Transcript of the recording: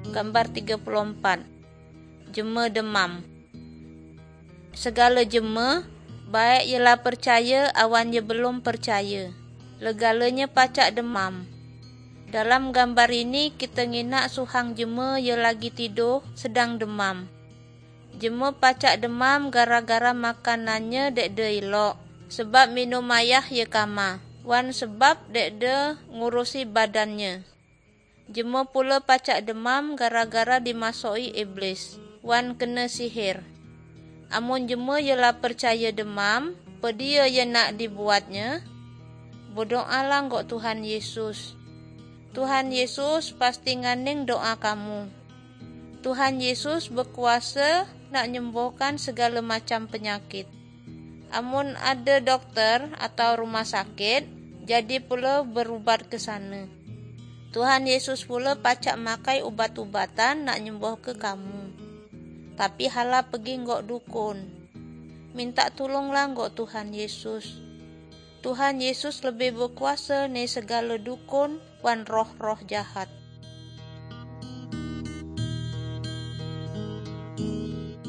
Gambar 34. Jema demam. Segala jema, baik ialah percaya awan ye belum percaya. Legalanya pacak demam. Dalam gambar ini kita nginak suhang jema ye lagi tidur sedang demam. Jema pacak demam gara-gara makanannya dek de elok. Sebab minum ayah ye kama. Wan sebab dek de ngurusi badannya. Jema pula pacak demam gara-gara dimasoi iblis. Wan kena sihir. Amun jema ialah percaya demam, pedia ye nak dibuatnya, berdoalah ngok Tuhan Yesus. Tuhan Yesus pasti nganing doa kamu. Tuhan Yesus berkuasa nak nyembuhkan segala macam penyakit. Amun ada dokter atau rumah sakit, jadi pula berubat ke sana. Tuhan Yesus pula pacak makai ubat-ubatan nak nyembuh ke kamu. Tapi hala pergi ngok dukun. Minta tolonglah ngok Tuhan Yesus. Tuhan Yesus lebih berkuasa ni segala dukun wan roh-roh jahat.